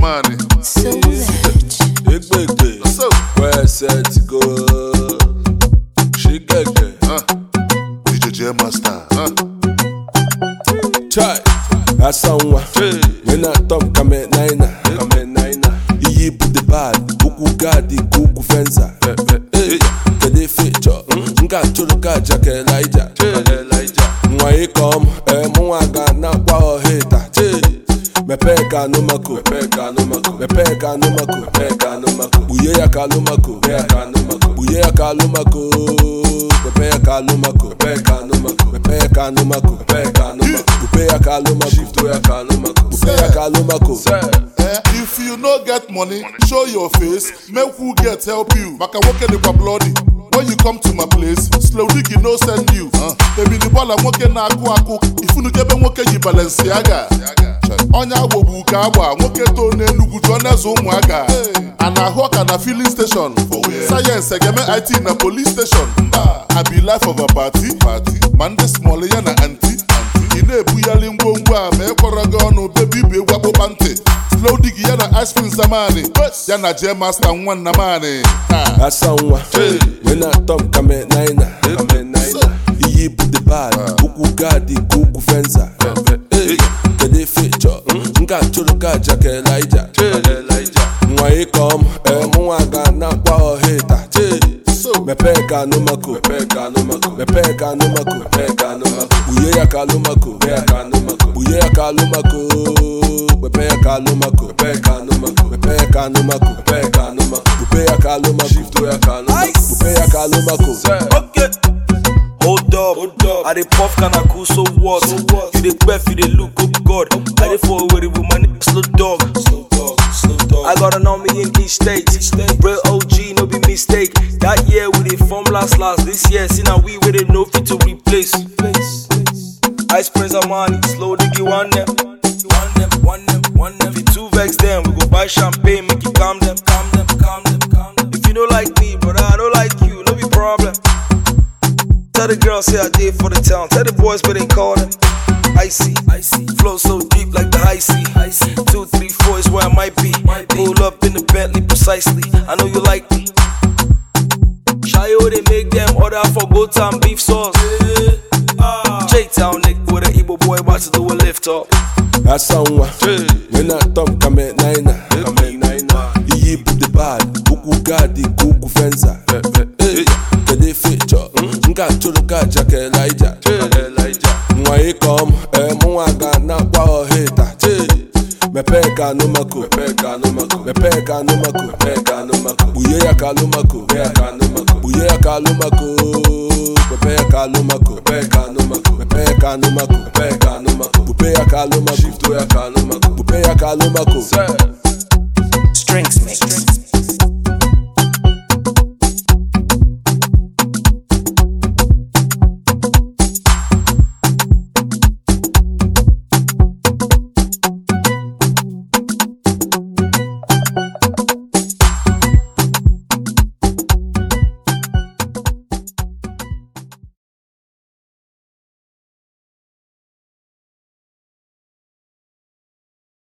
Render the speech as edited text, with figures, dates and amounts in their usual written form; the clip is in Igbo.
zamani. So much. Big. So, Where set to go? She get DJ J Master. Try. That's someone. When I talk, come at nine. Iyi put the bad. Kuku gadi, kuku fenza. Kede feature. Nga chuluka jake Elijah. Mwa come, mwaga na kwa heta. Mepeka no mako. Uye ya kalumako. Uye ya kalumako. Mepeka no mako. If you no get money, show your face. Make who get help you. Maka woke the bloody. When you come to my place, slow diggy no send you. Baby the ball I'm working na aku. If you no get ben woke you Balenciaga. Onya wobu ka agba, woke to na Enugu jona zo umuaga. And I hawk and a filling station. Science egeme IT na police station. I be life of a party. Man the small ya na auntie. Ine buyali ngwongwa me kwaraga onu baby be wabo bante. Slow diggy ya na ice cream zamani. Ya na J Master one na mani. That's someone. When I talk, come at nine. Iyi put the bad. Kuku gadi, kuku fenza. Kede feature. Nga chuluka jake Elijah. Mwa come, mwaga na kwa heta. Mepeka no mako. Uye ya kalumako. Okay. Hold up. I dey puff kinda cool, so what? You dey queff, you dey look, oh God. I dey forward with my nigga slow dog. I got an army in each state. Real OG, no be mistake. That year we dey form last. This year, see now we with it, no fit to replace. Ice Prince Amani, slow diggy one them. If you too vex them, we go buy champagne, make you calm them. If you don't like me, but I don't like you, no be problem. Tell the girls say I did for the town. Tell the boys but they call them icy. Flow so deep like the high sea. 2, 3, 4 is where I might be. Pull up in the Bentley precisely. I know you like me. Shayo they make them order for good time beef sauce. J-Town nigga with an Igbo boy about to do a lift up. That's someone. When I talk, come at nine. Iyi put the bad. Kuku gadi, kuku fenza. Kede feature. Nga chuluka jake Elijah. Mwa come, mwaga na kwa heta. Mepeka no mako. Uye ya kalumako. Strings mix.